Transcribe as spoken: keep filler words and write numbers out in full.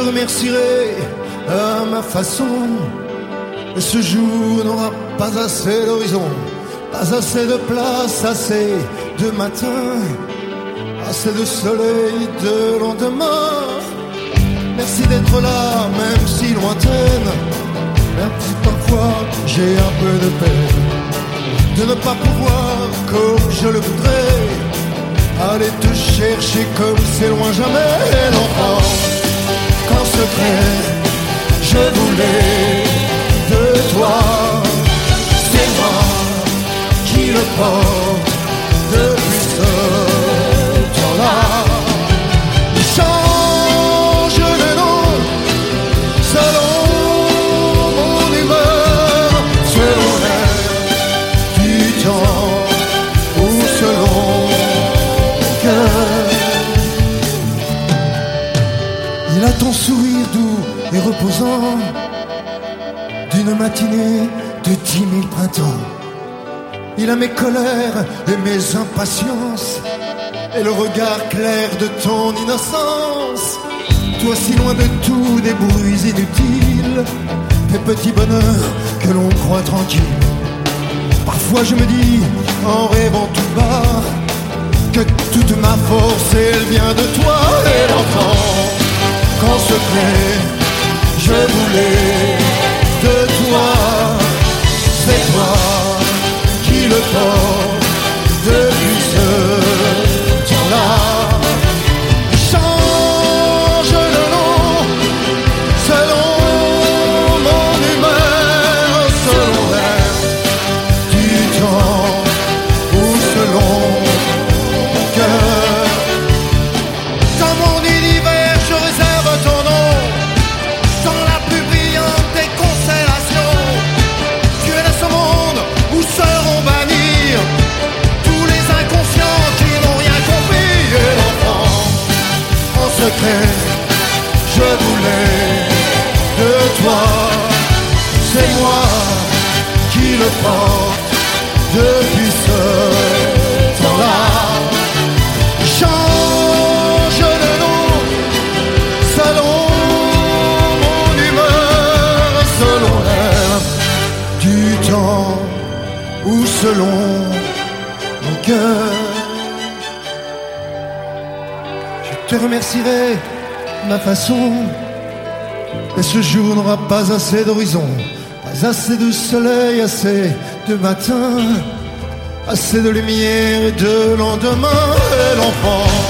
remercierai à ma façon. Et ce jour n'aura pas assez d'horizon, pas assez de place, assez de matin, assez de soleil de lendemain. Merci d'être là, même si lointaine. Même si parfois j'ai un peu de peine de ne pas pouvoir, comme je le voudrais, aller te chercher comme c'est loin jamais. L'enfant qu'en secret je voulais de toi, c'est moi qui le porte depuis ce temps-là. Change de nom selon mon humeur, selon l'air du temps ou selon mon cœur. Il a ton sourire doux et reposant d'une matinée de dix mille printemps. Il a mes colères et mes impatiences et le regard clair de ton innocence. Toi si loin de tout, des bruits inutiles, des petits bonheurs que l'on croit tranquilles. Parfois je me dis, en rêvant tout bas, que toute ma force elle vient de toi. Et l'enfant qu'en secret je voulais de toi, c'est toi qui le porte depuis ce temps-là. Change de nom selon mon humeur, selon l'air du temps ou selon mon cœur. Dans mon univers je réserve ton nom, dans la plus brillante des constellations. Tu es dans ce monde où seront bannis tous les inconscients qui n'ont rien compris. Et l'enfant en secret je voulais de toi, c'est moi qui le porte depuis ce temps-là. Change de nom selon mon humeur, selon l'air du temps ou selon mon cœur. Je te remercierai de ma façon, mais ce jour n'aura pas assez d'horizon, pas assez de soleil, assez de matin, assez de lumière et de lendemain. Et l'enfant